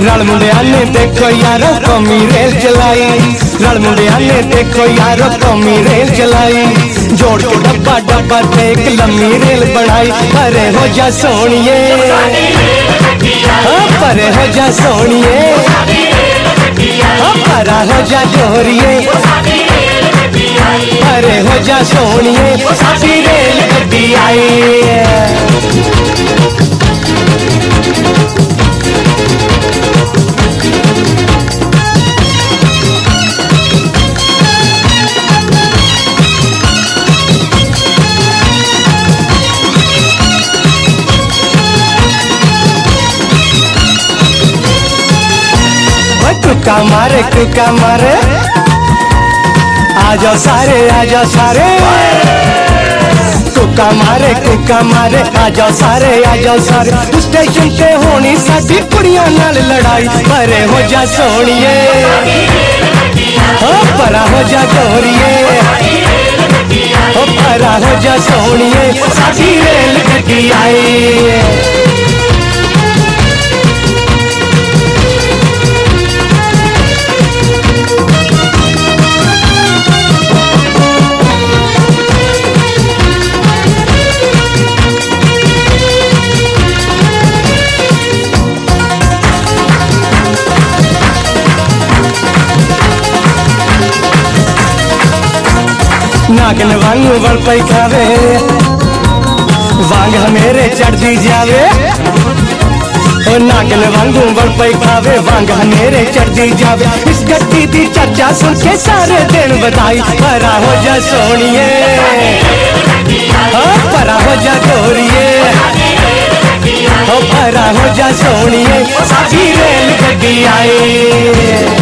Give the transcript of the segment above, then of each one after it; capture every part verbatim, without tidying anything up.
रल मुंडिया ने देखो यारो कौमी रेल चलाई, रल मुंडिया ने देखो यारो कौमी रेल चलाई। जोड़ के डब्बा डब्बा ते एक लम्मी रेल बनाई। परे हो जा सोनिए, हाँ परे हो जा सोनिए, हाँ परा हो जा जोरिए, परे हो जा सोनिए, साडी रेल गड्डी आई। कुका मारे कुका मारे, आ जाओ सारे आ जाओ सारे, कुका मारे कुका मारे, आ जाओ सारे आ जाओ सारे। स्टेशन पे होनी साडी कुड़ियां नाल लड़ाई। परे हो जा सोनिए, हो परा हो जा गोरिए, हो परा हो जा सोनिए, साडी रेल गड्डी आई। नागन वांग वल पई खावे, वांग मेरे चढ़दी जावे। ओ नागन वांग वल पई खावे, वांग मेरे चढ़दी जावे। इस गड्डी दी चर्चा सुन के सारे दिन बधाई। परा हो जा सोनिए, हाँ परा हो जा गोरिए, हो परा हो जा सोनिए, साडी रेल गड्डी आई।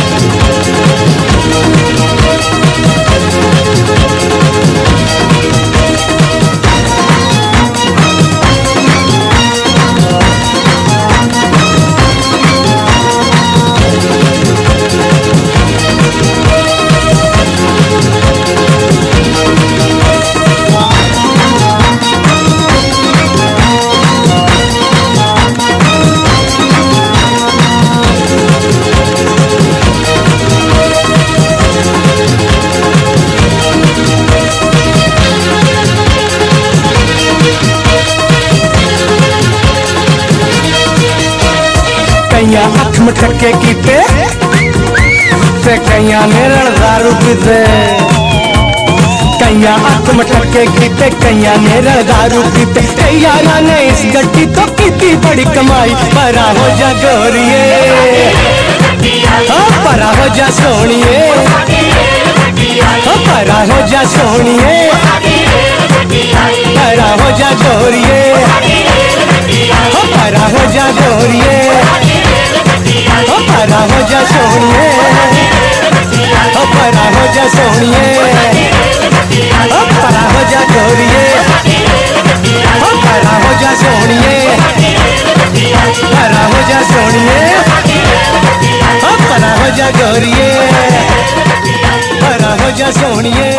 कईयां अख मटके कीते ते कईयां ने दारू पीते, कईयां अख मटके कीते कईयां ने दारू पीते। कई यारा ने इस गड्डी तो कीती बड़ी कमाई। परा हो जा गोरिए, हाँ परा हो जा सोनिए, हाँ परा हो जा सोनिए, परा हो जा गोरिए, हाँ परा हो जा गोरिए, हो परा हो जा सोनिए, हो परा हो जा सोनिए, हो परा हो जा गोरिए, हो परा हो जा सोनिए, परा हो जा सोनिए, हो परा हो जा गोरिए, परा हो जा सोनिए।